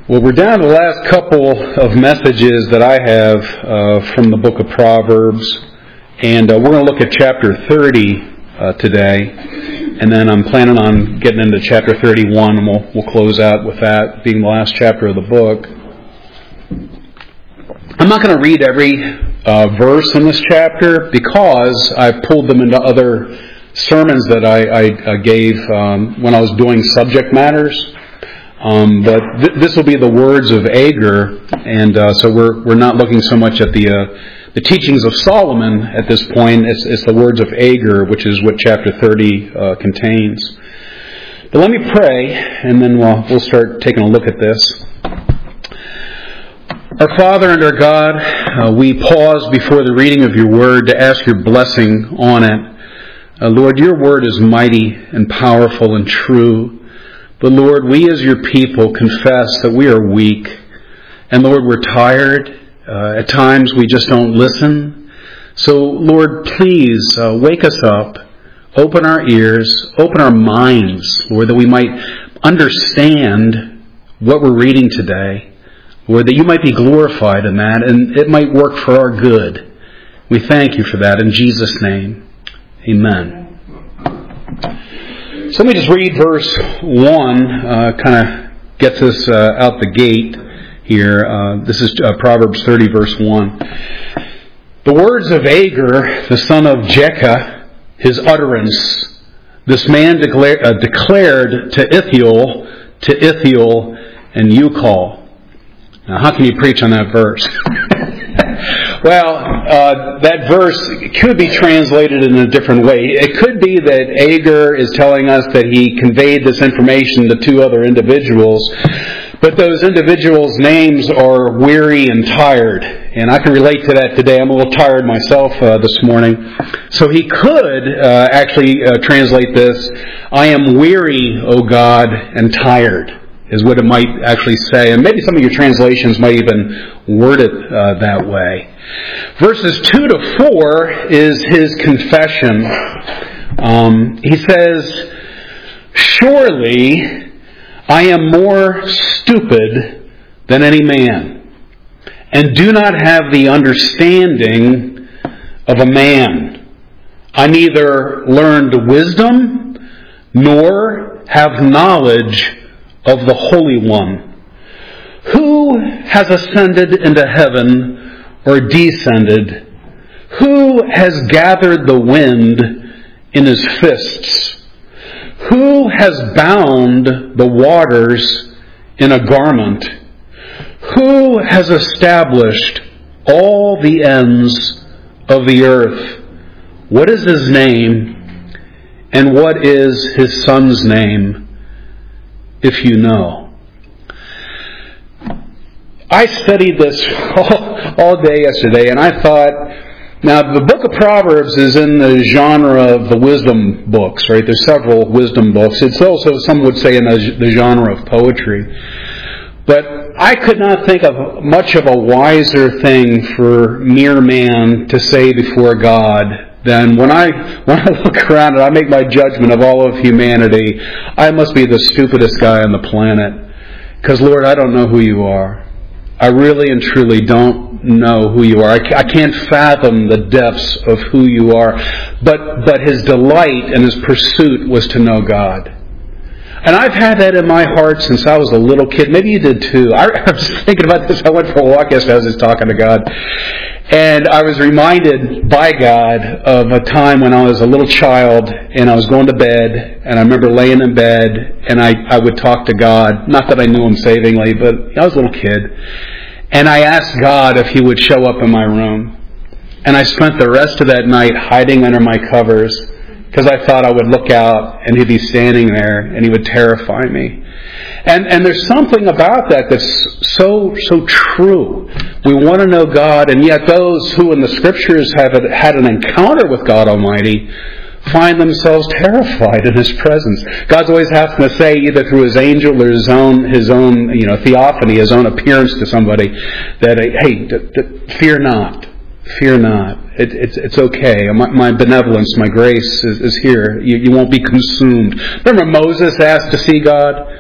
Well, we're down to the last couple of messages that I have from the book of Proverbs, and we're going to look at chapter 30 today, and then I'm planning on getting into chapter 31, and we'll close out with that being the last chapter of the book. I'm not going to read every verse in this chapter because I've pulled them into other sermons that I gave when I was doing subject matters. But this will be the words of Agur, and so we're not looking so much at the teachings of Solomon at this point. It's the words of Agur, which is what chapter 30 contains. But let me pray, and then we'll start taking a look at this. Our Father and our God, we pause before the reading of your word to ask your blessing on it. Lord, your word is mighty and powerful and true. But Lord, we as your people confess that we are weak. And Lord, we're tired. At times we just don't listen. So Lord, please wake us up. Open our ears. Open our minds, Lord, that we might understand what we're reading today. Lord, that you might be glorified in that and it might work for our good. We thank you for that in Jesus' name. Amen. So let me just read verse 1, kind of gets us out the gate here. This is Proverbs 30, verse 1. The words of Agur, the son of Jekah, his utterance, this man declared to Ithiel and Ucal. Now, how can you preach on that verse? Well, that verse could be translated in a different way. It could be that Agur is telling us that he conveyed this information to two other individuals, but those individuals' names are weary and tired. And I can relate to that today. I'm a little tired myself this morning. So he could actually translate this, I am weary, O God, and tired, is what it might actually say. And maybe some of your translations might even word it that way. Verses 2 to 4 is his confession. He says, surely I am more stupid than any man, and do not have the understanding of a man. I neither learned wisdom nor have knowledge of the Holy One. Who has ascended into heaven or descended? Who has gathered the wind in his fists? Who has bound the waters in a garment? Who has established all the ends of the earth? What is his name, and what is his son's name, if you know? I studied this all day yesterday, and I thought, now the book of Proverbs is in the genre of the wisdom books, right? There's several wisdom books. It's also, some would say, in the genre of poetry. But I could not think of much of a wiser thing for mere man to say before God than when I look around and I make my judgment of all of humanity, I must be the stupidest guy on the planet. Because, Lord, I don't know who you are. I really and truly don't know who you are. I can't fathom the depths of who you are. But his delight and his pursuit was to know God. And I've had that in my heart since I was a little kid. Maybe you did too. I was thinking about this. I went for a walk yesterday. I was just talking to God. And I was reminded by God of a time when I was a little child and I was going to bed, and I remember laying in bed and I would talk to God. Not that I knew him savingly, but I was a little kid. And I asked God if he would show up in my room. And I spent the rest of that night hiding under my covers because I thought I would look out and he'd be standing there and he would terrify me. And there's something about that that's so true. We want to know God, and yet those who in the Scriptures have had an encounter with God Almighty find themselves terrified in His presence. God's always having to say, either through His angel or His own theophany, His own appearance to somebody, that hey, fear not, fear not. It's okay. My benevolence, my grace is here. You won't be consumed. Remember Moses asked to see God?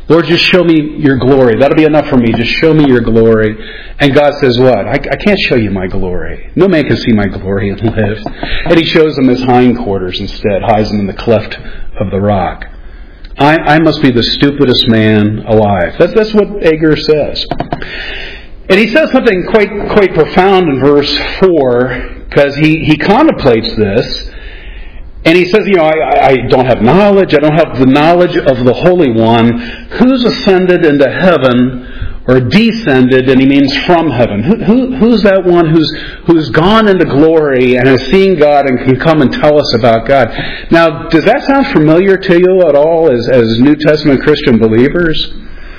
Lord, just show me your glory. That'll be enough for me. Just show me your glory. And God says what? I can't show you my glory. No man can see my glory and live. And he shows him his hindquarters instead, hides them in the cleft of the rock. I must be the stupidest man alive. That's what Agur says. And he says something quite profound in verse 4, because he contemplates this. And he says, I don't have knowledge. I don't have the knowledge of the Holy One. Who's ascended into heaven or descended, and he means from heaven. Who's that one who's gone into glory and has seen God and can come and tell us about God? Now, does that sound familiar to you at all as New Testament Christian believers?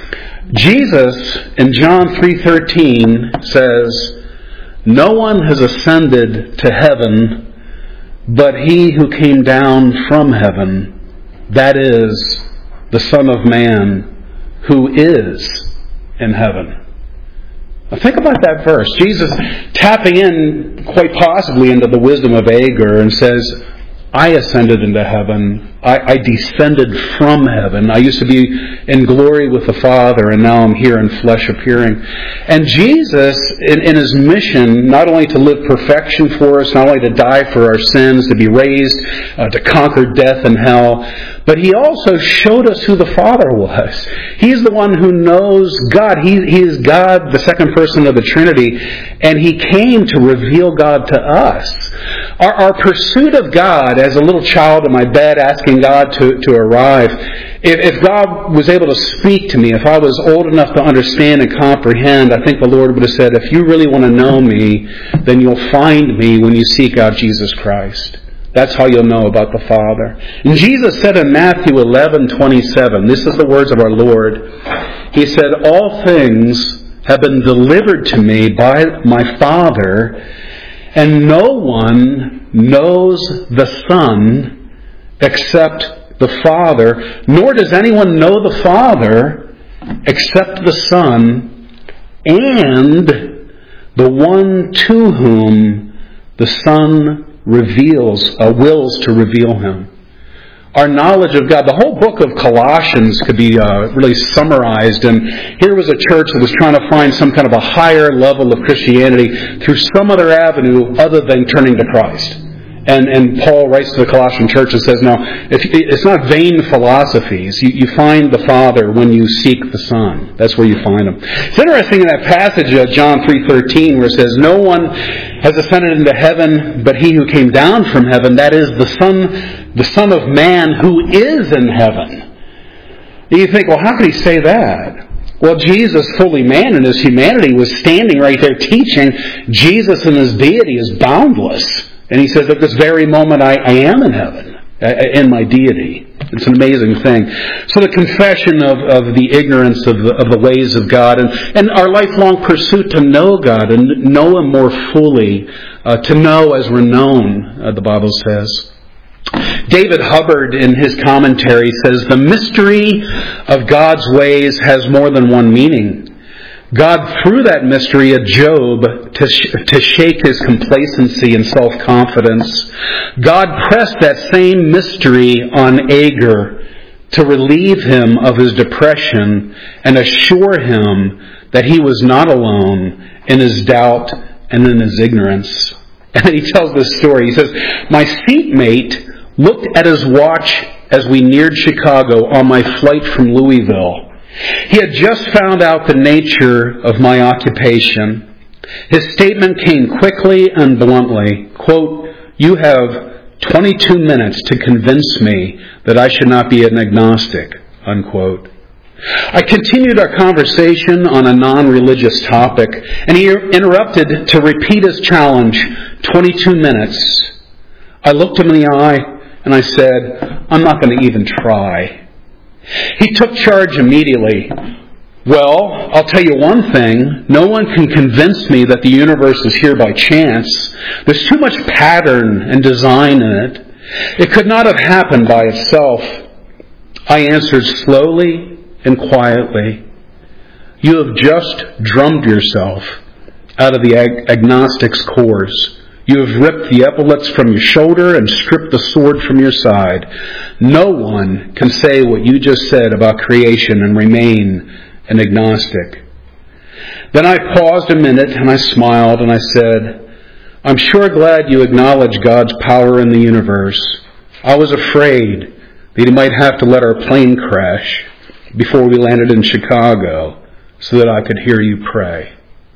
Jesus in John 3:13 says, "No one has ascended to heaven but he who came down from heaven, that is, the Son of Man, who is in heaven." Now think about that verse. Jesus tapping in quite possibly into the wisdom of Agur and says, I ascended into heaven. I descended from heaven. I used to be in glory with the Father, and now I'm here in flesh appearing. And Jesus, in his mission, not only to live perfection for us, not only to die for our sins, to be raised, to conquer death and hell, but he also showed us who the Father was. He's the one who knows God. He is God, the second person of the Trinity, and he came to reveal God to us. Our pursuit of God, as a little child in my bed asking God to arrive, if God was able to speak to me, if I was old enough to understand and comprehend, I think the Lord would have said, if you really want to know me, then you'll find me when you seek out Jesus Christ. That's how you'll know about the Father. And Jesus said in Matthew 11:27, this is the words of our Lord. He said, "All things have been delivered to me by my Father, and no one knows the Son except the Father, nor does anyone know the Father except the Son, and the one to whom the Son wills to reveal him." Our knowledge of God, the whole book of Colossians could be really summarized, and here was a church that was trying to find some kind of a higher level of Christianity through some other avenue other than turning to Christ. And Paul writes to the Colossian church and says, no, it's not vain philosophies. You find the Father when you seek the Son. That's where you find him. It's interesting in that passage of John 3:13 where it says, "No one has ascended into heaven but he who came down from heaven, that is the Son of Man who is in heaven." And you think, well, how could he say that? Well, Jesus, fully man in his humanity, was standing right there teaching. Jesus in his deity is boundless. And he says, at this very moment, I am in heaven, in my deity. It's an amazing thing. So the confession of the ignorance of the ways of God and our lifelong pursuit to know God and know him more fully, to know as we're known, the Bible says. David Hubbard, in his commentary, says, "The mystery of God's ways has more than one meaning. God threw that mystery at Job to shake his complacency and self-confidence. God pressed that same mystery on Agur to relieve him of his depression and assure him that he was not alone in his doubt and in his ignorance." And he tells this story. He says, "My seatmate looked at his watch as we neared Chicago on my flight from Louisville. He had just found out the nature of my occupation. His statement came quickly and bluntly, quote, 'You have 22 minutes to convince me that I should not be an agnostic,' unquote. I continued our conversation on a non-religious topic, and he interrupted to repeat his challenge, 22 minutes. I looked him in the eye, and I said, 'I'm not going to even try.' He took charge immediately. 'Well, I'll tell you one thing. No one can convince me that the universe is here by chance. There's too much pattern and design in it. It could not have happened by itself.' I answered slowly and quietly, 'You have just drummed yourself out of the agnostic's chorus. You have ripped the epaulets from your shoulder and stripped the sword from your side. No one can say what you just said about creation and remain an agnostic. Then I paused a minute and I smiled and I said, I'm sure glad you acknowledge God's power in the universe. I was afraid that he might have to let our plane crash before we landed in Chicago so that I could hear you pray.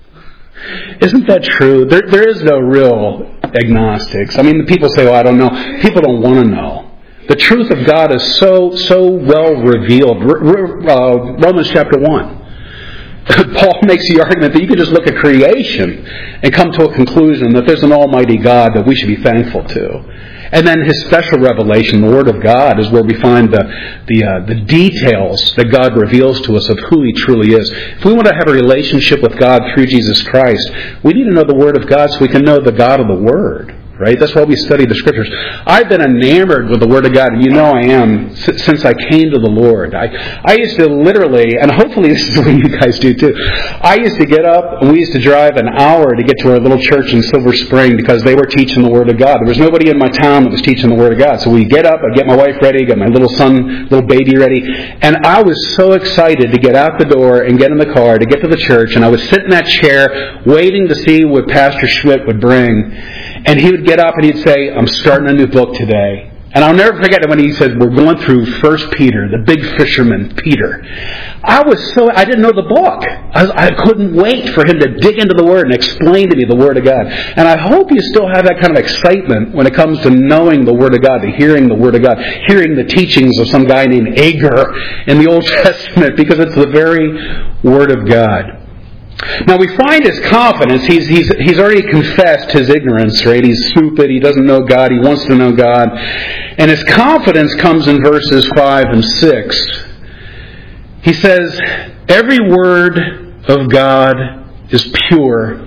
Isn't that true? There is no real agnostics. I mean, the people say, well, I don't know. People don't want to know. The truth of God is so well revealed. Romans chapter 1. Paul makes the argument that you can just look at creation and come to a conclusion that there's an almighty God that we should be thankful to. And then his special revelation, the Word of God, is where we find the details that God reveals to us of who he truly is. If we want to have a relationship with God through Jesus Christ, we need to know the Word of God so we can know the God of the Word. Right? That's why we study the Scriptures. I've been enamored with the Word of God, and you know I am since I came to the Lord. I used to literally, and hopefully this is what you guys do too, I used to get up and we used to drive an hour to get to our little church in Silver Spring because they were teaching the Word of God. There was nobody in my town that was teaching the Word of God. So we get up, I'd get my wife ready, get my little baby ready, and I was so excited to get out the door and get in the car to get to the church, and I would sit in that chair waiting to see what Pastor Schmidt would bring. And he would get up and he'd say, I'm starting a new book today. And I'll never forget it when he said, we're going through 1 Peter, the big fisherman, Peter. I didn't know the book. I couldn't wait for him to dig into the Word and explain to me the Word of God. And I hope you still have that kind of excitement when it comes to knowing the Word of God, to hearing the Word of God, hearing the teachings of some guy named Agur in the Old Testament, because it's the very Word of God. Now we find his confidence. He's already confessed his ignorance, right? He's stupid. He doesn't know God. He wants to know God. And his confidence comes in verses 5 and 6. He says, every word of God is pure.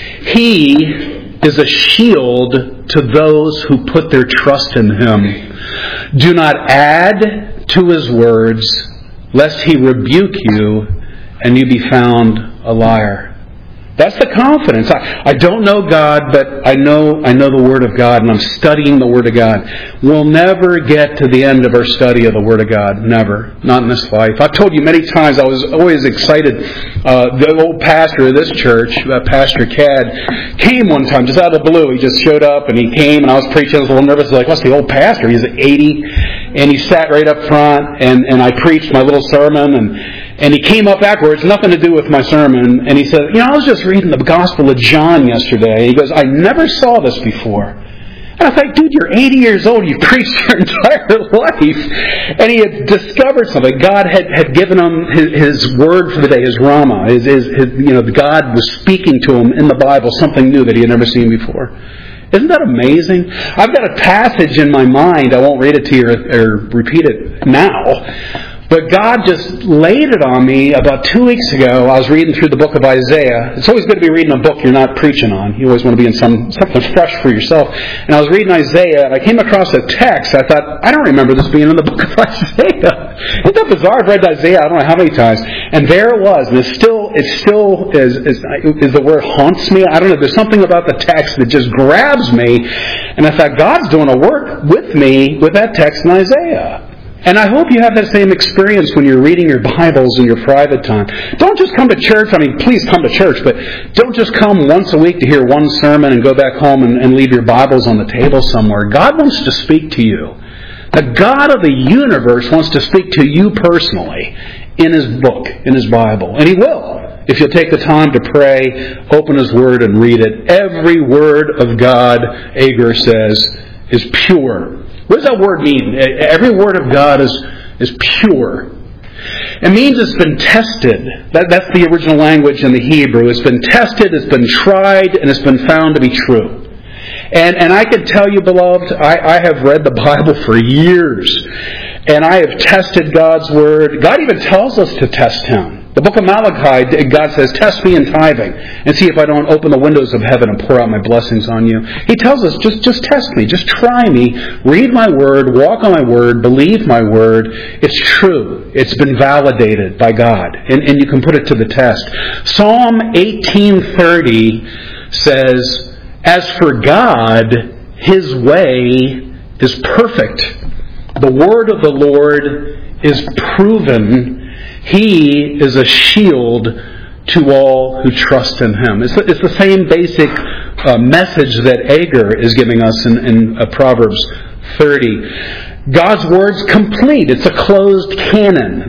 He is a shield to those who put their trust in him. Do not add to his words, lest he rebuke you and you be found a liar. That's the confidence. I don't know God, but I know the Word of God, and I'm studying the Word of God. We'll never get to the end of our study of the Word of God. Never. Not in this life. I've told you many times I was always excited. The old pastor of this church, Pastor Cad, came one time just out of the blue. He just showed up and he came, and I was preaching. I was a little nervous. Like, what's the old pastor? He's 80. And he sat right up front, and I preached my little sermon, and he came up afterwards, nothing to do with my sermon, and he said, I was just reading the Gospel of John yesterday. He goes, I never saw this before. And I thought, dude, you're 80 years old, you've preached your entire life. And he had discovered something. God had given him his word for the day, his Rama. God was speaking to him in the Bible, something new that he had never seen before. Isn't that amazing? I've got a passage in my mind. I won't read it to you or repeat it now. But God just laid it on me about 2 weeks ago. I was reading through the book of Isaiah. It's always good to be reading a book you're not preaching on. You always want to be in something fresh for yourself. And I was reading Isaiah, and I came across a text. I thought, I don't remember this being in the book of Isaiah. Isn't that bizarre? I've read Isaiah I don't know how many times. And there it was. And it still is the word haunts me. I don't know. There's something about the text that just grabs me. And I thought, God's doing a work with me with that text in Isaiah. And I hope you have that same experience when you're reading your Bibles in your private time. Don't just come to church. I mean, please come to church, but don't just come once a week to hear one sermon and go back home and leave your Bibles on the table somewhere. God wants to speak to you. The God of the universe wants to speak to you personally in His book, in His Bible. And He will, if you'll take the time to pray, open His Word and read it. Every word of God, Agur says, is pure. What does that word mean? Every word of God is pure. It means it's been tested. That's the original language in the Hebrew. It's been tested, it's been tried, and it's been found to be true. And I can tell you, beloved, I have read the Bible for years. And I have tested God's Word. God even tells us to test Him. The book of Malachi, God says, test me in tithing and see if I don't open the windows of heaven and pour out my blessings on you. He tells us, just test me, just try me, read my word, walk on my word, believe my word. It's true. It's been validated by God. And you can put it to the test. Psalm 18:30 says, As for God, His way is perfect. The word of the Lord is proven. He is a shield to all who trust in Him. It's the same basic message that Agur is giving us in Proverbs 30. God's word's complete. It's a closed canon.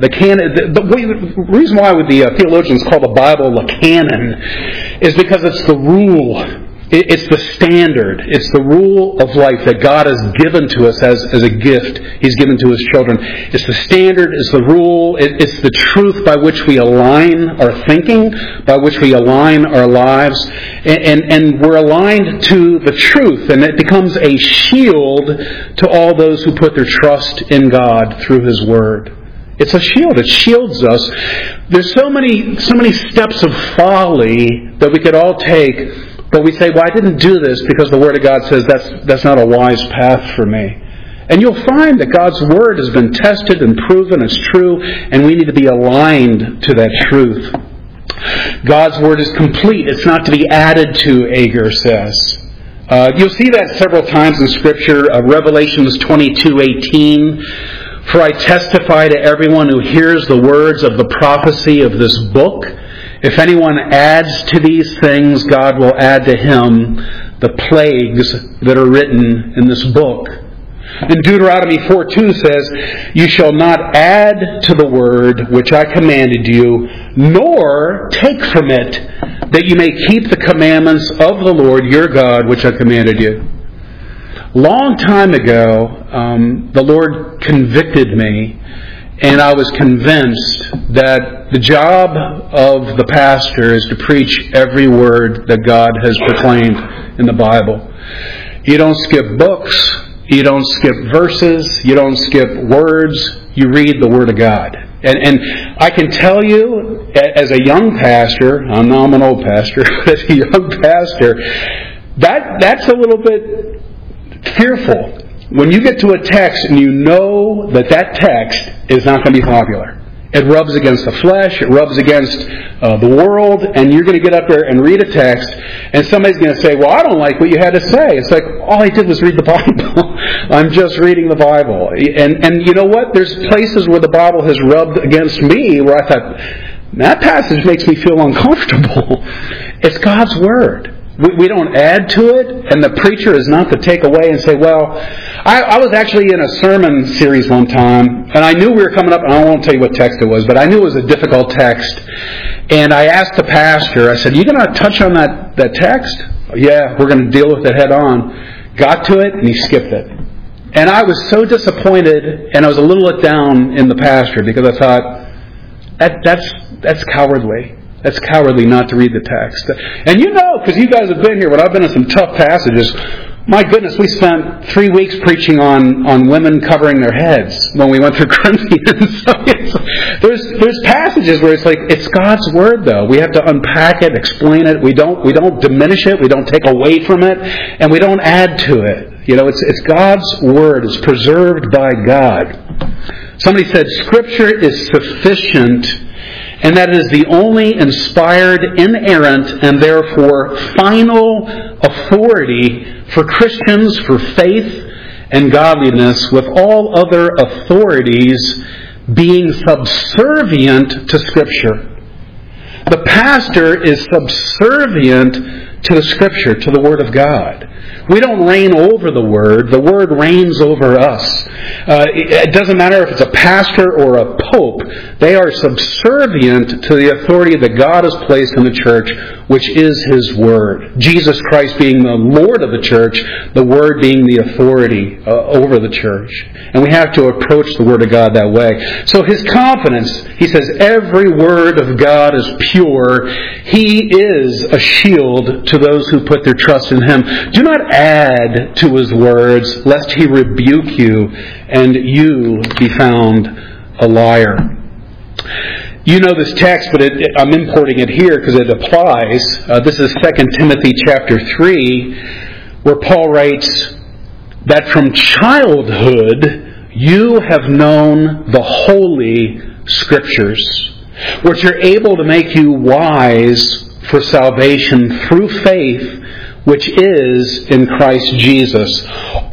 The reason why the theologians call the Bible a canon is because it's the rule. It's the standard. It's the rule of life that God has given to us as a gift. He's given to His children. It's the standard. It's the rule. It's the truth by which we align our thinking, by which we align our lives. And we're aligned to the truth. And it becomes a shield to all those who put their trust in God through His Word. It's a shield. It shields us. There's so many steps of folly that we could all take. But we say, well, I didn't do this because the Word of God says that's not a wise path for me. And you'll find that God's Word has been tested and proven it's true, and we need to be aligned to that truth. God's Word is complete. It's not to be added to, Agur says. You'll see that several times in Scripture. Revelations 22:18. For I testify to everyone who hears the words of the prophecy of this book. If anyone adds to these things, God will add to him the plagues that are written in this book. And Deuteronomy 4:2 says, You shall not add to the word which I commanded you, nor take from it, that you may keep the commandments of the Lord your God which I commanded you. Long time ago, the Lord convicted me, and I was convinced that the job of the pastor is to preach every word that God has proclaimed in the Bible. You don't skip books. You don't skip verses. You don't skip words. You read the Word of God. And I can tell you, as a young pastor, I'm an old pastor, but as a young pastor, that's a little bit fearful. When you get to a text and you know that text is not going to be popular. It rubs against the flesh, it rubs against the world, and you're going to get up there and read a text, and somebody's going to say, well, I don't like what you had to say. It's like, all I did was read the Bible. I'm just reading the Bible. And you know what? There's places where the Bible has rubbed against me where I thought, that passage makes me feel uncomfortable. It's God's Word. We don't add to it, and the preacher is not to take away and say, well, I was actually in a sermon series one time, and I knew we were coming up, and I won't tell you what text it was, but I knew it was a difficult text. And I asked the pastor, I said, you going to touch on that text? Yeah, we're going to deal with it head on. Got to it, and he skipped it. And I was so disappointed, and I was a little let down in the pastor, because I thought, that's cowardly. That's cowardly not to read the text. And you know, because you guys have been here, when I've been in some tough passages, my goodness, we spent 3 weeks preaching on women covering their heads when we went through Corinthians. So there's passages where it's like, it's God's Word though. We have to unpack it, explain it. We don't diminish it. We don't take away from it. And we don't add to it. You know, it's God's Word. It's preserved by God. Somebody said, Scripture is sufficient, and that is the only inspired, inerrant, and therefore final authority for Christians for faith and godliness, with all other authorities being subservient to Scripture. The pastor is subservient to the Scripture, to the Word of God. We don't reign over the Word. The Word reigns over us. It doesn't matter if it's a pastor or a pope. They are subservient to the authority that God has placed in the church, which is His Word. Jesus Christ being the Lord of the church, the Word being the authority over the church. And we have to approach the Word of God that way. So His confidence, He says, every word of God is pure. He is a shield to those who put their trust in Him. Do not add to His words, lest He rebuke you and you be found a liar. You know this text, but I'm importing it here because it applies. This is 2 Timothy chapter 3, where Paul writes that from childhood you have known the Holy Scriptures, which are able to make you wise for salvation through faith, which is in Christ Jesus.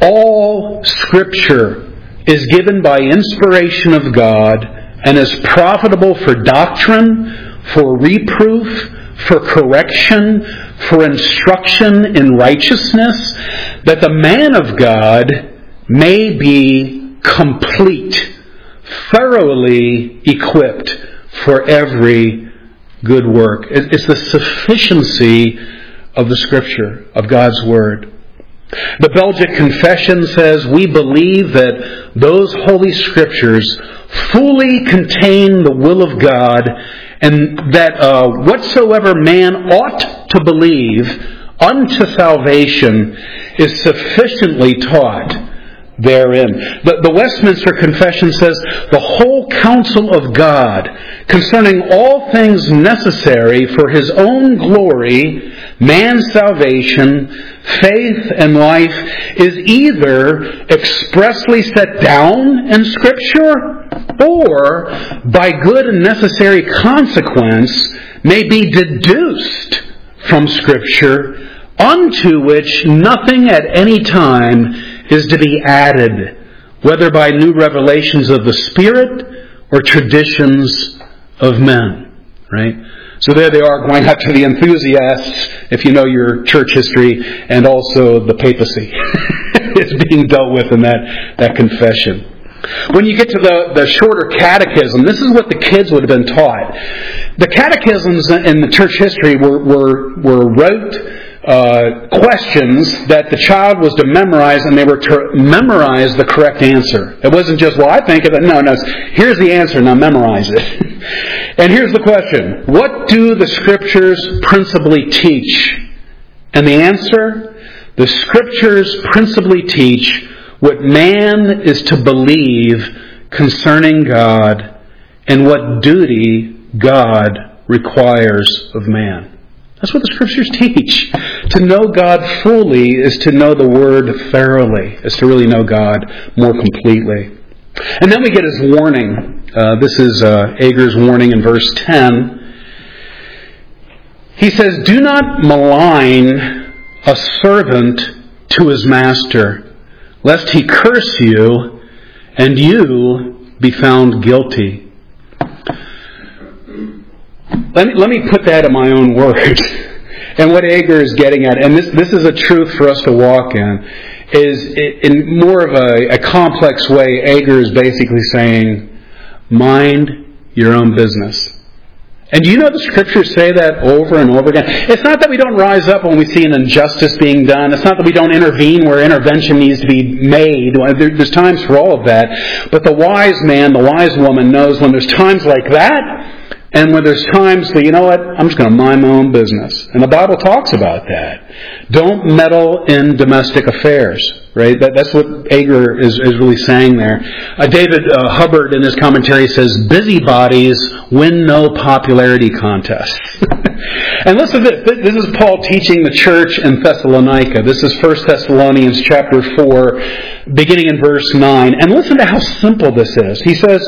All Scripture is given by inspiration of God and is profitable for doctrine, for reproof, for correction, for instruction in righteousness, that the man of God may be complete, thoroughly equipped for every good work. It's the sufficiency of the Scripture, of God's Word. The Belgic Confession says, we believe that those Holy Scriptures fully contain the will of God, and that whatsoever man ought to believe unto salvation is sufficiently taught therein. The Westminster Confession says, the whole counsel of God concerning all things necessary for His own glory, man's salvation, faith, and life is either expressly set down in Scripture or, by good and necessary consequence, may be deduced from Scripture, unto which nothing at any time is to be added, whether by new revelations of the Spirit or traditions of men. Right? So there they are, going out to the enthusiasts, if you know your church history, and also the papacy is being dealt with in that confession. When you get to the shorter catechism, this is what the kids would have been taught. The catechisms in the church history were rote questions that the child was to memorize, and they were to memorize the correct answer. It wasn't just, well, I think of it. No, here's the answer, now memorize it. And here's the question: what do the Scriptures principally teach? And the answer: the Scriptures principally teach what man is to believe concerning God and what duty God requires of man. That's what the Scriptures teach. To know God fully is to know the Word thoroughly, is to really know God more completely. And then we get his warning. This is Ager's warning in verse 10. He says, do not malign a servant to his master, lest he curse you and you be found guilty. Let me put that in my own words. And what Ager is getting at, and this is a truth for us to walk in, is in more of a complex way, Ager is basically saying, mind your own business. And do you know the Scriptures say that over and over again? It's not that we don't rise up when we see an injustice being done. It's not that we don't intervene where intervention needs to be made. There's times for all of that. But the wise man, the wise woman knows when there's times like that, and when there's times that, you know what, I'm just going to mind my own business. And the Bible talks about that. Don't meddle in domestic affairs. Right? That's what Ager is really saying there. David Hubbard in his commentary says, busybodies win no popularity contests. And listen to this. This is Paul teaching the church in Thessalonica. This is 1 Thessalonians chapter 4, beginning in verse 9. And listen to how simple this is. He says,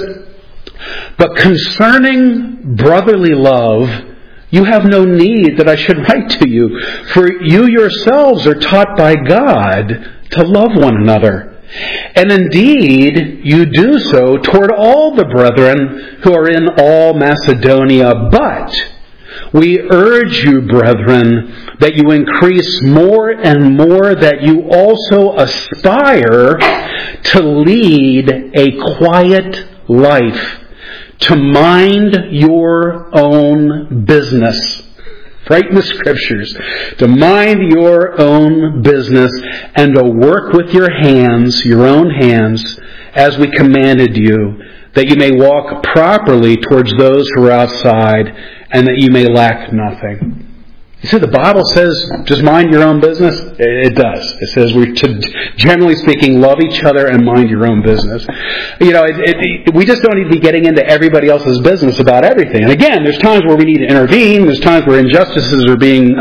but concerning brotherly love, you have no need that I should write to you, for you yourselves are taught by God to love one another. And indeed, you do so toward all the brethren who are in all Macedonia. But we urge you, brethren, that you increase more and more, that you also aspire to lead a quiet life, to mind your own business. Right in the Scriptures. To mind your own business and to work with your hands, your own hands, as we commanded you, that you may walk properly towards those who are outside and that you may lack nothing. You see, the Bible says, just mind your own business. It does. It says we're to, generally speaking, love each other and mind your own business. You know, we just don't need to be getting into everybody else's business about everything. And again, there's times where we need to intervene. There's times where injustices are being,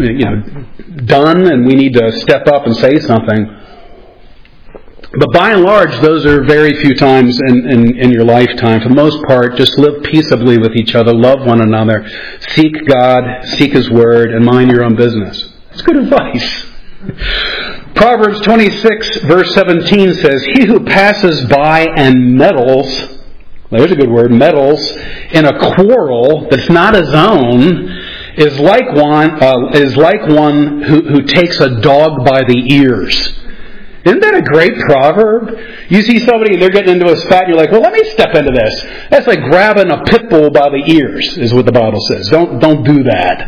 done, and we need to step up and say something. But by and large, those are very few times in your lifetime. For the most part, just live peaceably with each other, love one another, seek God, seek His Word, and mind your own business. It's good advice. Proverbs 26 verse 17 says, "He who passes by and meddles," there's a good word, meddles, "in a quarrel that's not his own, is like one who takes a dog by the ears." Isn't that a great proverb? You see somebody, they're getting into a spat, and you're like, well, let me step into this. That's like grabbing a pit bull by the ears, is what the Bible says. Don't do that.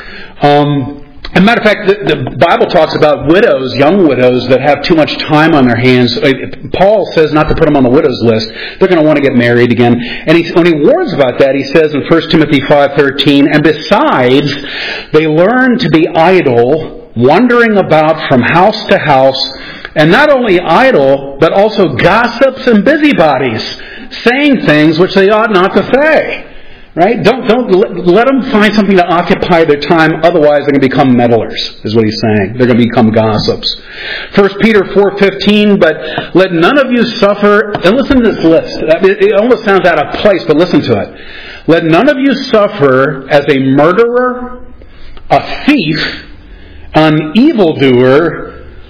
As a matter of fact, the Bible talks about widows, young widows, that have too much time on their hands. Paul says not to put them on the widows list. They're going to want to get married again. And when he warns about that, he says in 1 Timothy 5:13, "And besides, they learn to be idle, wandering about from house to house, and not only idle, but also gossips and busybodies, saying things which they ought not to say." Right? Don't let them find something to occupy their time. Otherwise, they're going to become meddlers, is what he's saying. They're going to become gossips. 1 Peter 4:15, "But let none of you suffer," and listen to this list. It almost sounds out of place, but listen to it. "Let none of you suffer as a murderer, a thief, an evildoer,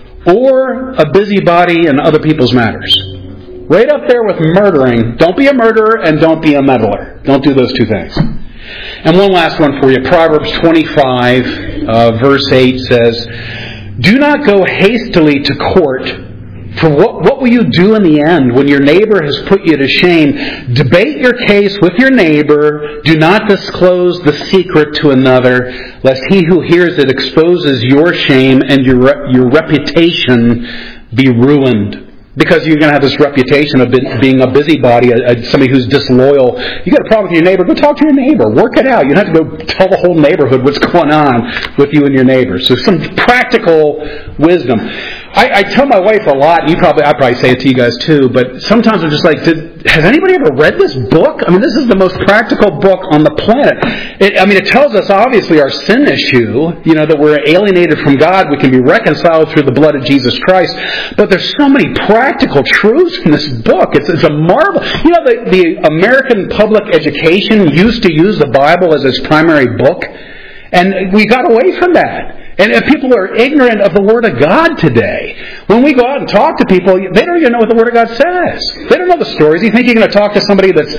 or a busybody in other people's matters." Right up there with murdering. Don't be a murderer and don't be a meddler. Don't do those two things. And one last one for you. Proverbs 25, verse 8 says, "Do not go hastily to court, for what will you do in the end when your neighbor has put you to shame? Debate your case with your neighbor. Do not disclose the secret to another, lest he who hears it exposes your shame and your reputation be ruined." Because you're going to have this reputation of being a busybody, somebody who's disloyal. You got a problem with your neighbor, go talk to your neighbor. Work it out. You don't have to go tell the whole neighborhood what's going on with you and your neighbor. So some practical wisdom. I tell my wife a lot, and I probably say it to you guys too, but sometimes I'm just like, has anybody ever read this book? I mean, this is the most practical book on the planet. It tells us obviously our sin issue, that we're alienated from God, we can be reconciled through the blood of Jesus Christ, but there's so many practical truths in this book. It's a marvel. The American public education used to use the Bible as its primary book, and we got away from that. And people are ignorant of the Word of God today. When we go out and talk to people, they don't even know what the Word of God says. They don't know the stories. You think you're going to talk to somebody that's,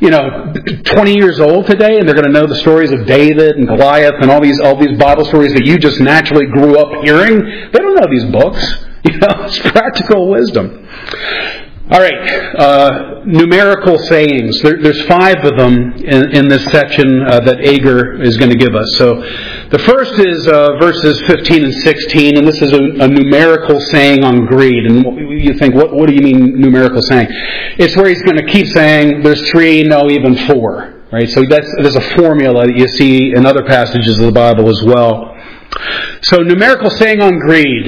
20 years old today, and they're going to know the stories of David and Goliath and all these Bible stories that you just naturally grew up hearing? They don't know these books. It's practical wisdom. All right, numerical sayings. There's 5 of them in this section that Agur is going to give us. So the first is verses 15 and 16, and this is a numerical saying on greed. And you think, what do you mean numerical saying? It's where he's going to keep saying there's 3, no, even 4. Right? So there's a formula that you see in other passages of the Bible as well. So numerical saying on greed,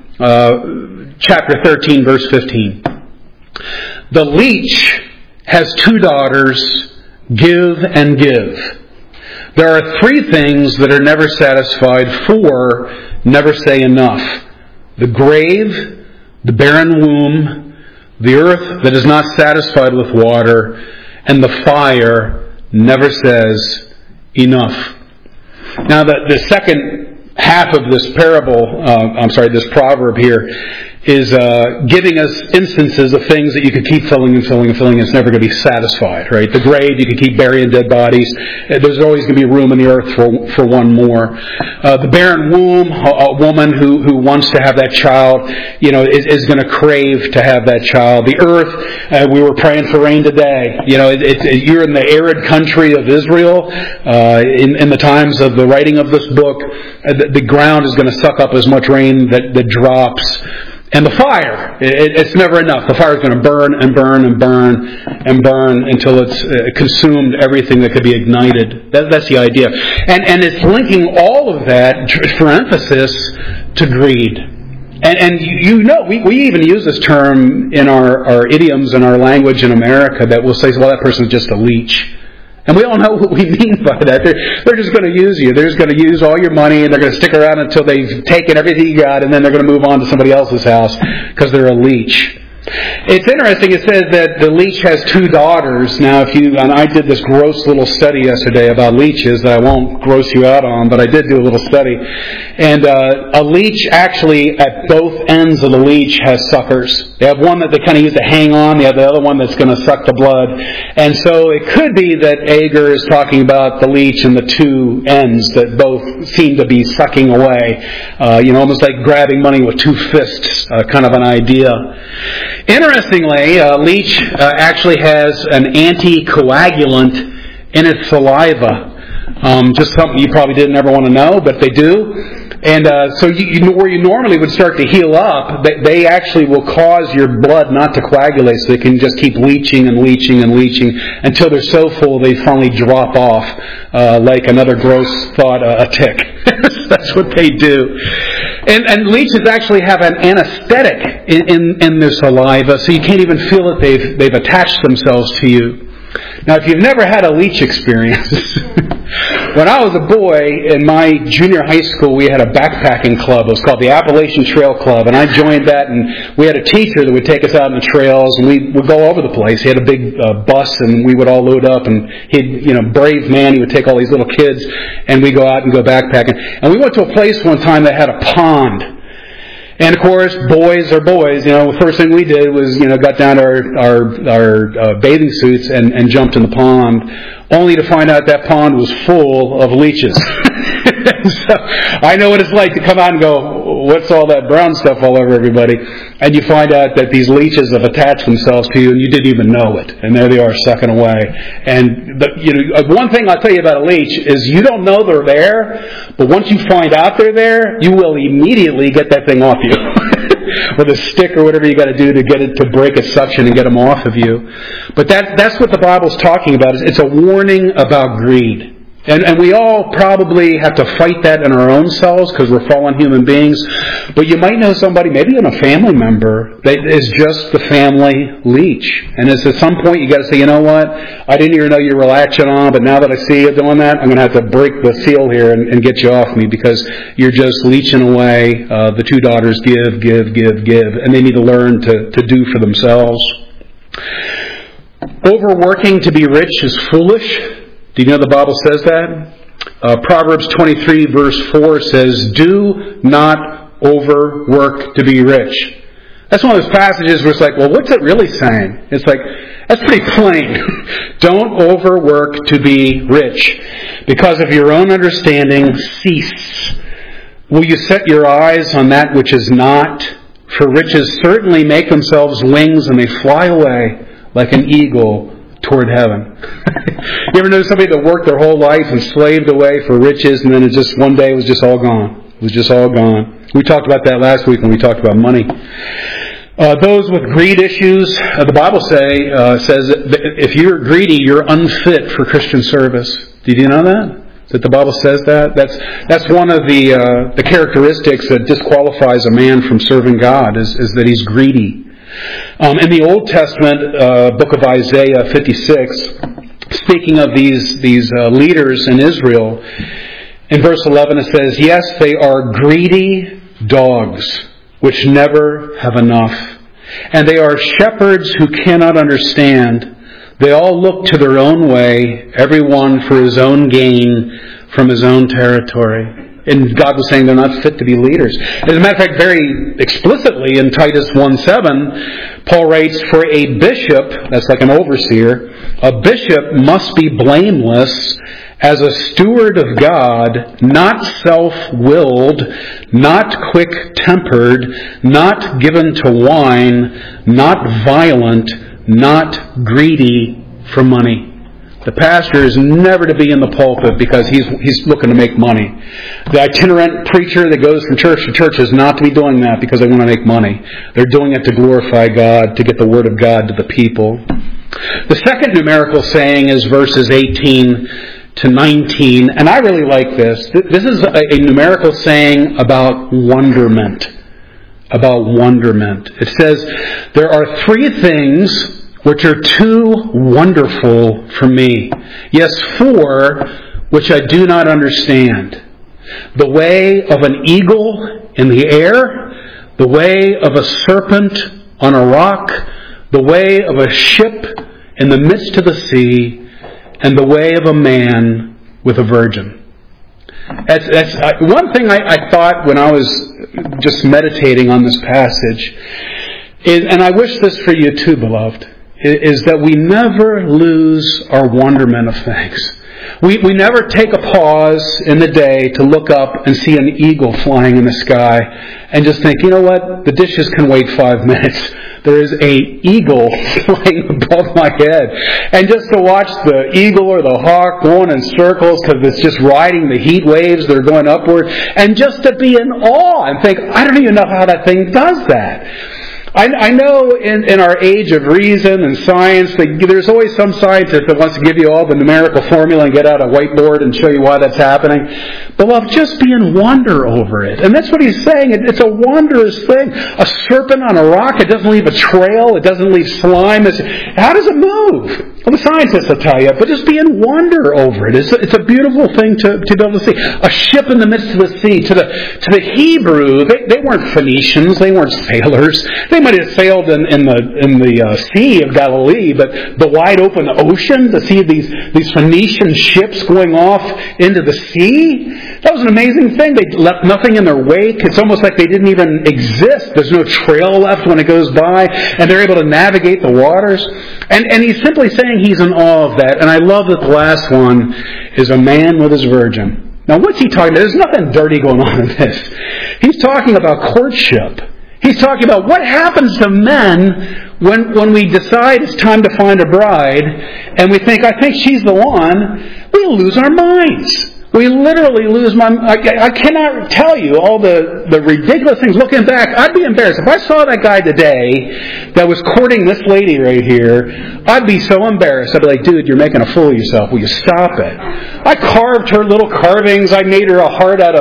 chapter 13, verse 15. "The leech has 2 daughters, give and give. There are 3 things that are never satisfied, 4 never say enough. The grave, the barren womb, the earth that is not satisfied with water, and the fire never says enough." Now the second half of this this proverb here is giving us instances of things that you could keep filling and filling and filling, and it's never going to be satisfied, right? The grave, you could keep burying dead bodies. There's always going to be room in the earth for one more. The barren womb, a woman who wants to have that child, is going to crave to have that child. The earth, we were praying for rain today. You're in the arid country of Israel. In the times of the writing of this book, the ground is going to suck up as much rain that drops. And the fire, it's never enough. The fire is going to burn and burn and burn and burn until it's consumed everything that could be ignited. That's the idea. And it's linking all of that for emphasis to greed. And we even use this term in our idioms and our language in America, that we'll say, well, that person's just a leech. And we all know what we mean by that. They're just going to use you. They're just going to use all your money, and they're going to stick around until they've taken everything you got, and then they're going to move on to somebody else's house because they're a leech. It's interesting. It says that the leech has two daughters. Now, and I did this gross little study yesterday about leeches that I won't gross you out on, but I did do a little study. And a leech actually, at both ends of the leech, has suckers. They have one that they kind of use to hang on. They have the other one that's going to suck the blood. And so it could be that Agur is talking about the leech and the two ends that both seem to be sucking away. Almost like grabbing money with two fists, kind of an idea. Interestingly, leech actually has an anticoagulant in its saliva. Just something you probably didn't ever want to know, but they do. And so where you normally would start to heal up, they actually will cause your blood not to coagulate, so they can just keep leaching and leaching and leaching until they're so full they finally drop off, like another gross thought, a tick. That's what they do. And leeches actually have an anesthetic in their saliva, so you can't even feel that they've attached themselves to you. Now, if you've never had a leech experience, when I was a boy in my junior high school, we had a backpacking club. It was called the Appalachian Trail Club, and I joined that, and we had a teacher that would take us out on the trails, and we would go over the place. He had a big bus, and we would all load up, and brave man, he would take all these little kids, and we'd go out and go backpacking. And we went to a place one time that had a pond. And of course, boys are boys. The first thing we did was, got down to our bathing suits and jumped in the pond, only to find out that pond was full of leeches. So I know what it's like to come out and go, what's all that brown stuff all over everybody? And you find out that these leeches have attached themselves to you, and you didn't even know it. And there they are, sucking away. And one thing I'll tell you about a leech is you don't know they're there, but once you find out they're there, you will immediately get that thing off you. With a stick or whatever you got to do to get it to break its suction and get them off of you. But that's what the Bible's talking about. It's a warning about greed. And we all probably have to fight that in our own selves because we're fallen human beings. But you might know somebody, maybe even a family member, that is just the family leech. And it's at some point you got to say, you know what? I didn't even know you were latching on, but now that I see you doing that, I'm going to have to break the seal here and get you off me because you're just leeching away. The two daughters give, and they need to learn to do for themselves. Overworking to be rich is foolish. Do you know the Bible says that? Proverbs 23 verse 4 says, do not overwork to be rich. That's one of those passages where it's like, well, what's it really saying? It's like, that's pretty plain. Don't overwork to be rich. Because of your own understanding, cease. Will you set your eyes on that which is not? For riches certainly make themselves wings and they fly away like an eagle toward heaven. You ever know somebody that worked their whole life and slaved away for riches and then it just one day was just all gone? It was just all gone. We talked about that last week when we talked about money. Those with greed issues, the Bible says that if you're greedy, you're unfit for Christian service. Did you know that? That the Bible says that? That's one of the characteristics that disqualifies a man from serving God is that he's greedy. In the Old Testament, book of Isaiah 56, speaking of these leaders in Israel, in verse 11 it says, yes, they are greedy dogs, which never have enough. And they are shepherds who cannot understand. They all look to their own way, everyone for his own gain from his own territory. And God was saying they're not fit to be leaders. As a matter of fact, very explicitly in Titus 1:7, Paul writes, for a bishop, that's like an overseer, a bishop must be blameless as a steward of God, not self-willed, not quick-tempered, not given to wine, not violent, not greedy for money. The pastor is never to be in the pulpit because he's looking to make money. The itinerant preacher that goes from church to church is not to be doing that because they want to make money. They're doing it to glorify God, to get the Word of God to the people. The second numerical saying is verses 18 to 19, and I really like this. This is a numerical saying about wonderment. About wonderment. It says, there are three things which are too wonderful for me. Yes, four, which I do not understand. The way of an eagle in the air, the way of a serpent on a rock, the way of a ship in the midst of the sea, and the way of a man with a virgin. That's one thing I thought when I was just meditating on this passage, and I wish this for you too, beloved, is that we never lose our wonderment of things. We never take a pause in the day to look up and see an eagle flying in the sky and just think, you know what, the dishes can wait 5 minutes. There is an eagle flying above my head. And just to watch the eagle or the hawk going in circles because it's just riding the heat waves that are going upward, and just to be in awe and think, I don't even know how that thing does that. I know in our age of reason and science, there's always some scientist that wants to give you all the numerical formula and get out a whiteboard and show you why that's happening. Beloved, just be in wonder over it. And that's what he's saying. It's a wondrous thing. A serpent on a rock, it doesn't leave a trail. It doesn't leave slime. How does it move? Well, the scientists will tell you, but just be in wonder over it. It's a beautiful thing to be able to see. A ship in the midst of the sea. To the Hebrew, they weren't Phoenicians. They weren't sailors. They might have sailed in the Sea of Galilee, but the wide open ocean, to see these Phoenician ships going off into the sea, that was an amazing thing. They left nothing in their wake. It's almost like they didn't even exist. There's no trail left when it goes by, and they're able to navigate the waters. And he's simply saying he's in awe of that. And I love that the last one is a man with his virgin. Now, what's he talking about? There's nothing dirty going on in this. He's talking about courtship. He's talking about what happens to men when we decide it's time to find a bride and we think, I think she's the one. We lose our minds. We literally lose I cannot tell you all the ridiculous things. Looking back, I'd be embarrassed. If I saw that guy today that was courting this lady right here, I'd be so embarrassed. I'd be like, dude, you're making a fool of yourself. Will you stop it? I carved her little carvings. I made her a heart out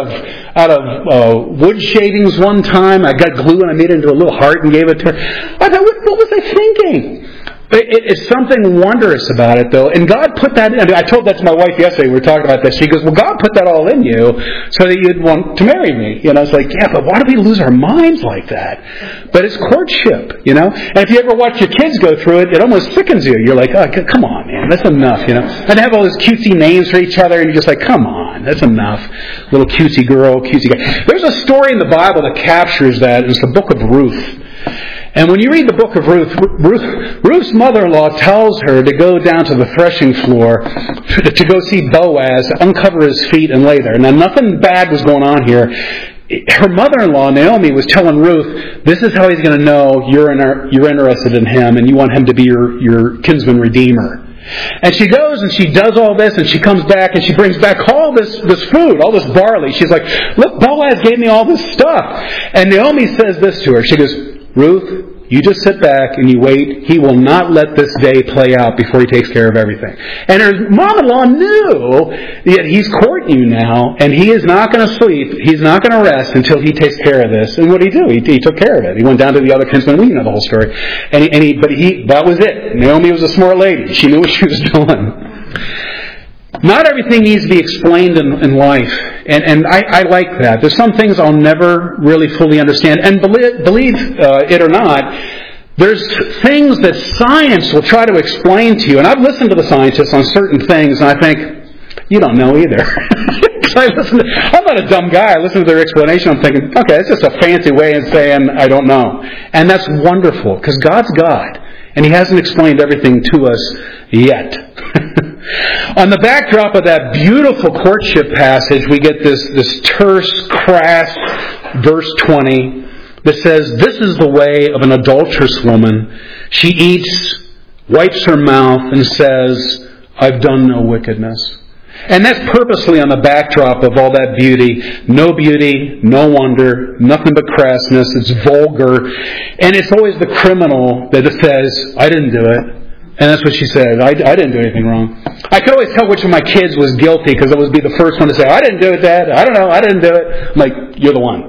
of wood shavings one time. I got glue and I made it into a little heart and gave it to her. I thought, what was I thinking? It's something wondrous about it, though. And God put that in. I told that to my wife yesterday. We were talking about that. She goes, well, God put that all in you so that you'd want to marry me. You know, it's like, yeah, but why do we lose our minds like that? But it's courtship, you know. And if you ever watch your kids go through it, it almost sickens you. You're like, oh, come on, man. That's enough, you know. And they have all these cutesy names for each other, and you're just like, come on. That's enough. Little cutesy girl, cutesy guy. There's a story in the Bible that captures that. It's the book of Ruth. And when you read the book of Ruth's mother-in-law tells her to go down to the threshing floor to go see Boaz, uncover his feet and lay there. Now, nothing bad was going on here. Her mother-in-law, Naomi, was telling Ruth, this is how he's going to know you're interested in him and you want him to be your kinsman redeemer. And she goes and she does all this and she comes back and she brings back all this food, all this barley. She's like, look, Boaz gave me all this stuff. And Naomi says this to her. She goes, Ruth, you just sit back and you wait. He will not let this day play out before he takes care of everything. And her mom-in-law knew that he's courting you now and he is not going to sleep. He's not going to rest until he takes care of this. And what did he do? He took care of it. He went down to the other kinsmen. We know the whole story. But that was it. Naomi was a smart lady. She knew what she was doing. Not everything needs to be explained in life. And I like that. There's some things I'll never really fully understand. And believe it or not, there's things that science will try to explain to you. And I've listened to the scientists on certain things, and I think, you don't know either. I'm not a dumb guy. I listen to their explanation. I'm thinking, okay, it's just a fancy way of saying I don't know. And that's wonderful, because God's God. And He hasn't explained everything to us yet. On the backdrop of that beautiful courtship passage, we get this terse, crass verse 20 that says, this is the way of an adulterous woman. She eats, wipes her mouth, and says, I've done no wickedness. And that's purposely on the backdrop of all that beauty. No wonder, nothing but crassness. It's vulgar. And it's always the criminal that says, I didn't do it. And that's what she said. I didn't do anything wrong. I could always tell which of my kids was guilty because it would be the first one to say, I didn't do it, Dad. I don't know. I didn't do it. I'm like, you're the one.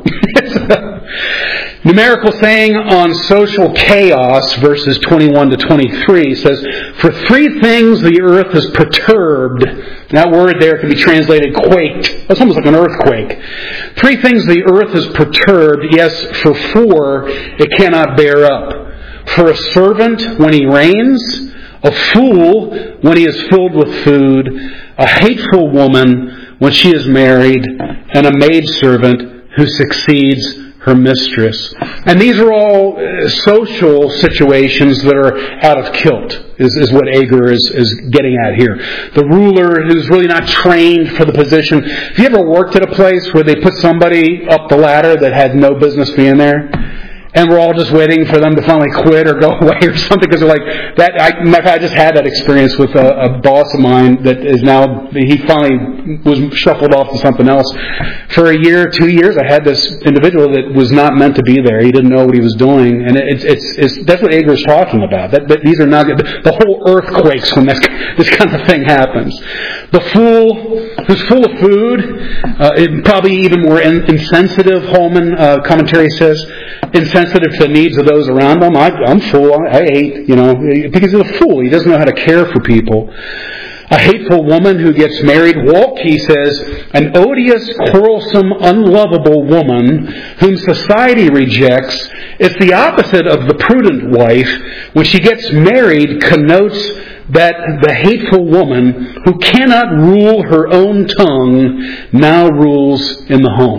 Numerical saying on social chaos, verses 21 to 23, says, for 3 things the earth is perturbed. That word there can be translated quaked. That's almost like an earthquake. 3 things the earth is perturbed. Yes, for 4, it cannot bear up. For a servant when he reigns, a fool when he is filled with food, a hateful woman when she is married, and a maidservant who succeeds her mistress. And these are all social situations that are out of kilt, is what Agur is getting at here. The ruler who's really not trained for the position. Have you ever worked at a place where they put somebody up the ladder that had no business being there? And we're all just waiting for them to finally quit or go away or something, because they're like that. I just had that experience with a boss of mine that is now, he finally was shuffled off to something else. For a year, 2 years, I had this individual that was not meant to be there. He didn't know what he was doing, and that's what Agur is talking about. That these are not good. The whole earth quakes when this kind of thing happens. The fool who's full of food, probably even more insensitive. Holman commentary says, insensitive to the needs of those around him. I'm full. I ate, because he's a fool. He doesn't know how to care for people. A hateful woman who gets married. Walk, he says, an odious, quarrelsome, unlovable woman whom society rejects. It's the opposite of the prudent wife. When she gets married, connotes that the hateful woman who cannot rule her own tongue now rules in the home.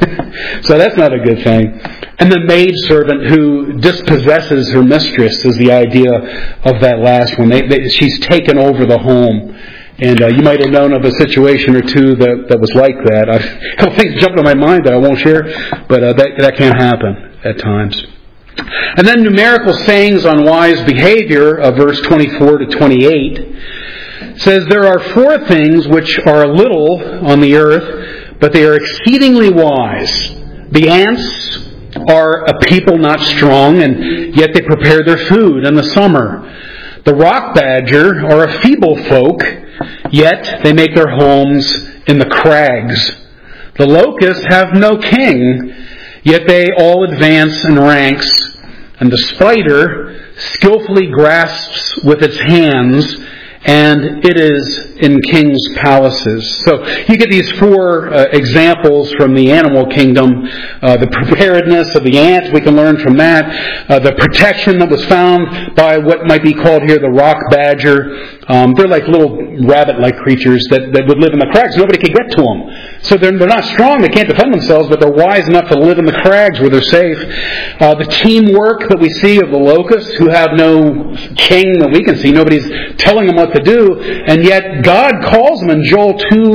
So that's not a good thing. And the maidservant who dispossesses her mistress is the idea of that last one. She's taken over the home. And you might have known of a situation or two that was like that. I have things jumping in my mind that I won't share, but that can happen at times. And then numerical sayings on wise behavior, verse 24 to 28, says, there are 4 things which are little on the earth, but they are exceedingly wise. The ants are a people not strong, and yet they prepare their food in the summer. The rock badger are a feeble folk, yet they make their homes in the crags. The locusts have no king, yet they all advance in ranks. And the spider skillfully grasps with its hands, and it is in kings' palaces. So you get these 4 examples from the animal kingdom. The preparedness of the ant, we can learn from that. The protection that was found by what might be called here the rock badger. They're like little rabbit-like creatures that would live in the crags. Nobody could get to them. So they're not strong, they can't defend themselves, but they're wise enough to live in the crags where they're safe. The teamwork that we see of the locusts, who have no king that we can see. Nobody's telling them what to do. And yet God calls them in Joel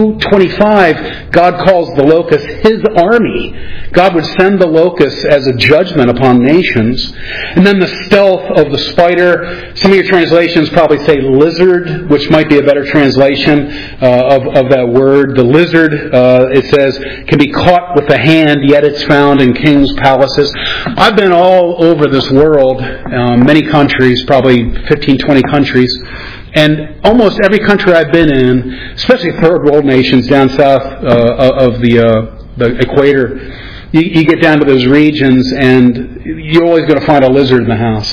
2:25, God calls the locusts His army. God would send the locusts as a judgment upon nations. And then the stealth of the spider. Some of your translations probably say lizard, which might be a better translation of that word. The lizard, it says, can be caught with the hand, yet it's found in kings' palaces. I've been all over this world, many countries, probably 15, 20 countries. And almost every country I've been in, especially third world nations down south of the equator, you get down to those regions and you're always going to find a lizard in the house.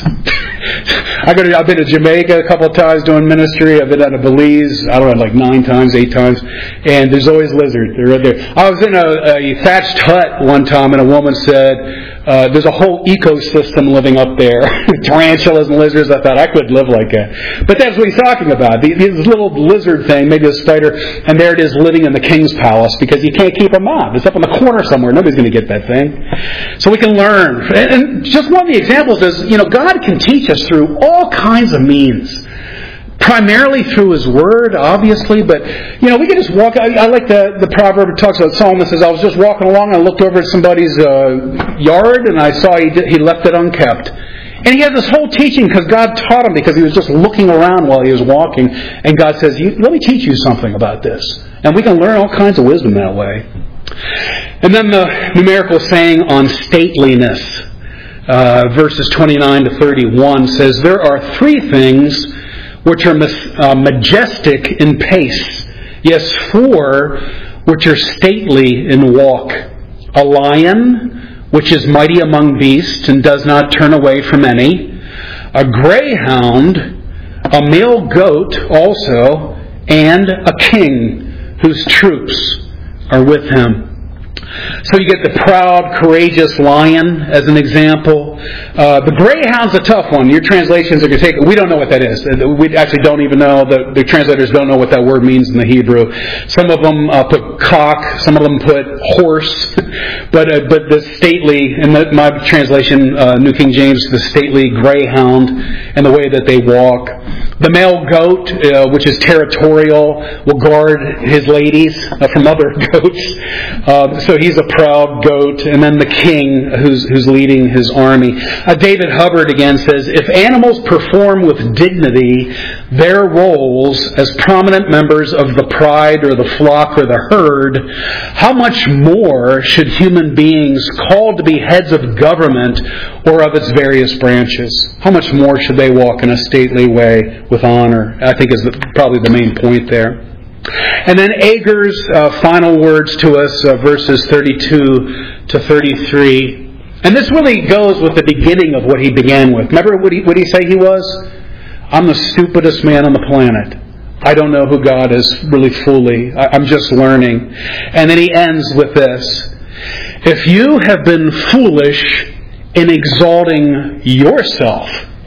I've been to Jamaica a couple of times doing ministry. I've been down to Belize, I don't know, like 9 times, 8 times. And there's always lizards. They're right there. I was in a thatched hut one time and a woman said, there's a whole ecosystem living up there. Tarantulas and lizards. I thought I could live like that. But that's what he's talking about. This little lizard thing, maybe a spider, and there it is living in the king's palace because you can't keep them out. It's up in the corner somewhere. Nobody's going to get that thing. So we can learn. And just one of the examples is, God can teach us through all kinds of means. Primarily through His Word, obviously, but, we can just walk. I like the proverb that talks about Solomon says, I was just walking along and I looked over at somebody's yard and I saw he left it unkept. And he had this whole teaching because God taught him, because he was just looking around while he was walking. And God says, let me teach you something about this. And we can learn all kinds of wisdom that way. And then the numerical saying on stateliness, verses 29 to 31 says, there are 3 things which are majestic in pace, yes, 4 which are stately in walk. A lion, which is mighty among beasts and does not turn away from any. A greyhound, a male goat also, and a king whose troops are with him. So you get the proud, courageous lion as an example. The greyhound's a tough one. Your translations are going to take it. We don't know what that is. We actually don't even know. The translators don't know what that word means in the Hebrew. Some of them put cock. Some of them put horse. But the stately, in my translation, New King James, the stately greyhound and the way that they walk. The male goat, which is territorial, will guard his ladies from other goats. So he's a proud goat. And then the king who's leading his army. David Hubbard again says, if animals perform with dignity their roles as prominent members of the pride or the flock or the herd, how much more should human beings called to be heads of government or of its various branches? How much more should they walk in a stately way with honor? I think is probably the main point there. And then Agar's final words to us, verses 32 to 33. And this really goes with the beginning of what he began with. Remember what he say he was? I'm the stupidest man on the planet. I don't know who God is really fully. I'm just learning. And then he ends with this. If you have been foolish in exalting yourself.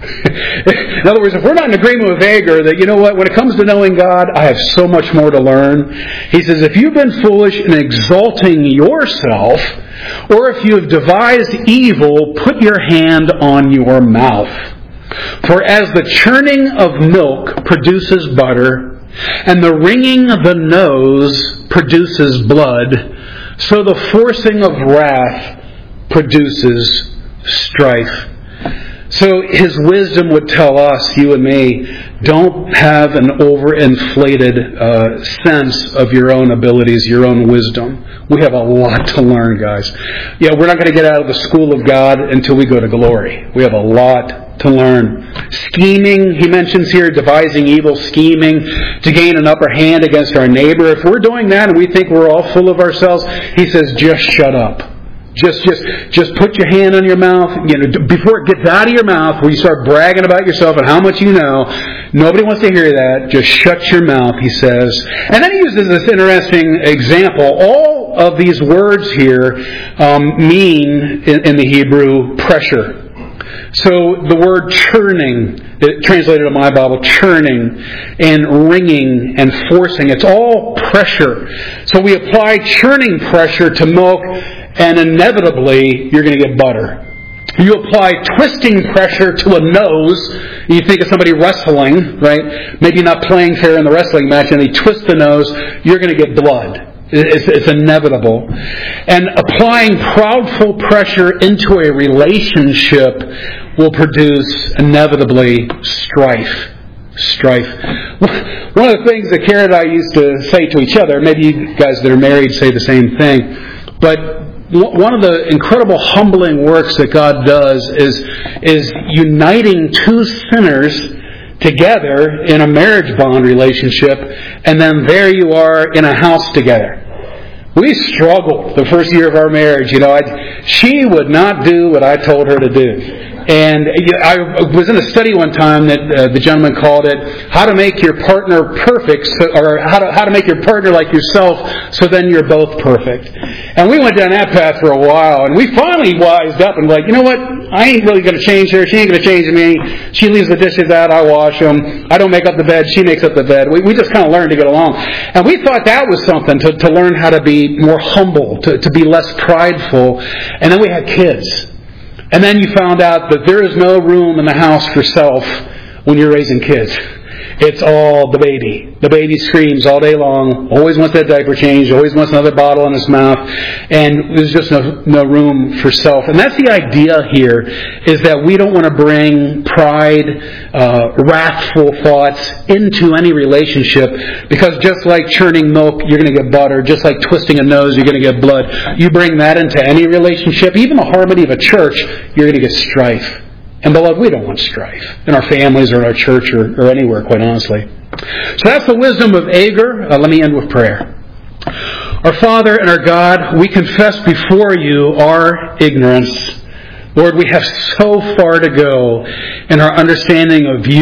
In other words, if we're not in agreement with Agar that, you know what, when it comes to knowing God, I have so much more to learn. He says, if you've been foolish in exalting yourself, or if you have devised evil, put your hand on your mouth. For as the churning of milk produces butter, and the wringing of the nose produces blood, so the forcing of wrath produces strife. So his wisdom would tell us, you and me, don't have an overinflated sense of your own abilities, your own wisdom. We have a lot to learn, guys. Yeah, we're not going to get out of the school of God until we go to glory. We have a lot to learn. Scheming, he mentions here, devising evil, scheming to gain an upper hand against our neighbor. If we're doing that and we think we're all full of ourselves, he says, just shut up. Just put your hand on your mouth. You know, before it gets out of your mouth, where you start bragging about yourself and how much you know, nobody wants to hear that. Just shut your mouth, he says. And then he uses this interesting example. All of these words here mean, in the Hebrew, pressure. So the word churning, translated in my Bible, churning and wringing and forcing, it's all pressure. So we apply churning pressure to milk, and inevitably you're going to get butter. You apply twisting pressure to a nose. You think of somebody wrestling, right? Maybe not playing fair in the wrestling match, and they twist the nose, you're going to get blood. It's inevitable. And applying proudful pressure into a relationship will produce inevitably strife. One of the things that Karen and I used to say to each other, maybe you guys that are married say the same thing, but one of the incredible humbling works that God does is uniting two sinners together in a marriage bond relationship, and then there you are in a house together. We struggled the first year of our marriage. You know, she would not do what I told her to do. And I was in a study one time that the gentleman called it "How to Make Your Partner Perfect," or how to make your partner like yourself, so then you're both perfect. And we went down that path for a while, and we finally wised up and like, you know what? I ain't really going to change her. She ain't going to change me. She leaves the dishes out. I wash them. I don't make up the bed. She makes up the bed. We just kind of learned to get along. And we thought that was something to learn how to be more humble, to be less prideful. And then we had kids. And then you found out that there is no room in the house for self when you're raising kids. It's all the baby. The baby screams all day long, always wants that diaper changed, always wants another bottle in his mouth, and there's just no room for self. And that's the idea here, is that we don't want to bring pride, wrathful thoughts into any relationship, because just like churning milk, you're going to get butter. Just like twisting a nose, you're going to get blood. You bring that into any relationship, even the harmony of a church, you're going to get strife. And beloved, we don't want strife in our families or in our church or anywhere, quite honestly. So that's the wisdom of Agar. Let me end with prayer. Our Father and our God, we confess before you our ignorance. Lord, we have so far to go in our understanding of you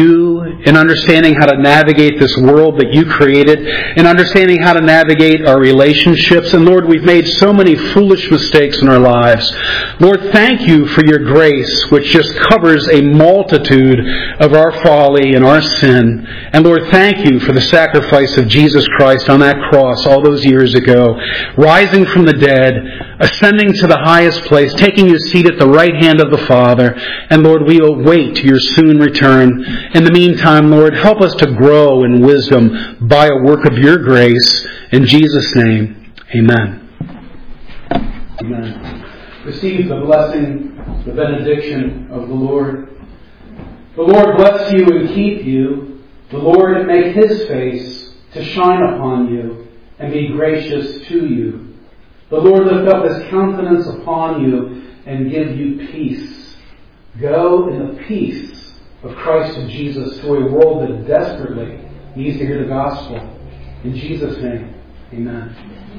in understanding how to navigate this world that you created, in understanding how to navigate our relationships. And Lord, we've made so many foolish mistakes in our lives. Lord, thank you for your grace, which just covers a multitude of our folly and our sin. And Lord, thank you for the sacrifice of Jesus Christ on that cross all those years ago, rising from the dead, ascending to the highest place, taking your seat at the right hand of the Father. And Lord, we await your soon return. In the meantime, Lord, help us to grow in wisdom by a work of your grace. In Jesus' name, amen. Amen. Receive the blessing, the benediction of the Lord. The Lord bless you and keep you. The Lord make his face to shine upon you and be gracious to you. The Lord lift up his countenance upon you and give you peace. Go in the peace of Christ and Jesus to a world that desperately needs to hear the gospel. In Jesus' name, amen.